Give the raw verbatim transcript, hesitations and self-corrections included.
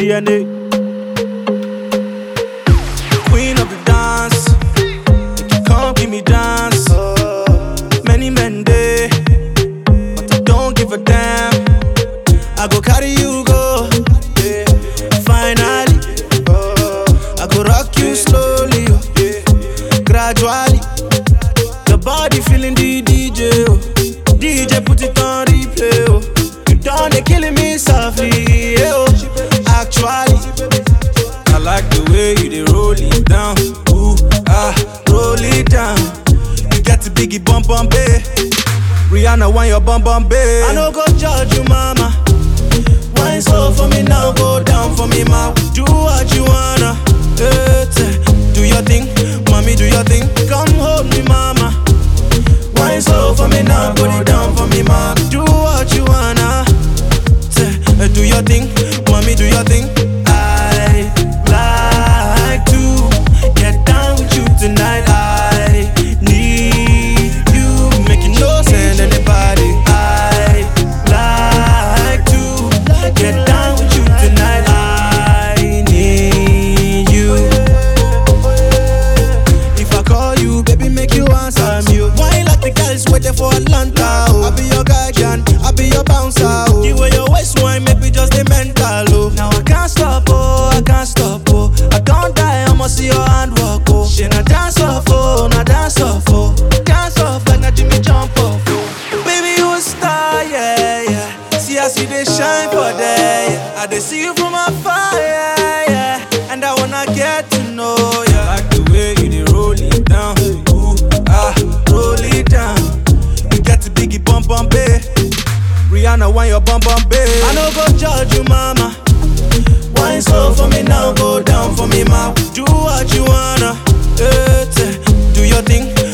D N A. Queen of the dance, come give me dance. Many men day, but I don't give a damn. I go carry you go, yeah. Finally, I go rock you slowly, yeah. Gradually. Your body feeling the D J, oh. D J put it on replay, oh. You done they killing me softly, yeah, oh. Actually, I like the way you they roll it down, ooh, ah, roll it down. You get the biggie bum bum bay. Rihanna want your bum bum bay. I no go judge you, mama. Wine slow for me now, go down for me, ma. Do what you wanna, eh, do your thing, mommy, do your thing. Come hold me, mama. Wine slow for me now, put it down for me, ma. Do what you wanna, eh, do your thing, mommy, do your thing. I like to get down with you tonight. I need you, making no sense anybody. I like to get down with you tonight. I need you. If I call you, baby, make you answer me. Why like the guys waiting for Atlanta? Oh. I be your guy, can I be your bouncer? Oh. The way your waist wine make me just the mental. Oh. Now I can't stop, oh, I can't stop, oh. I don't die, I'ma see your handwork, oh. She na dance off, oh, na dance off, oh. Dance off like na Jimmy jump off, oh. Baby, you a star, yeah, yeah. See I see they shine for there, yeah. I they see you from afar, yeah, yeah. And I wanna get to know ya. I like the way you they roll it down, ooh, ah, roll it down. You get the biggie bum bum bay. Rihanna want your bum bum bay. I no go judge you, mama. Wine slow for me now, go down for me, ma. Do what you wanna, eh, do your thing.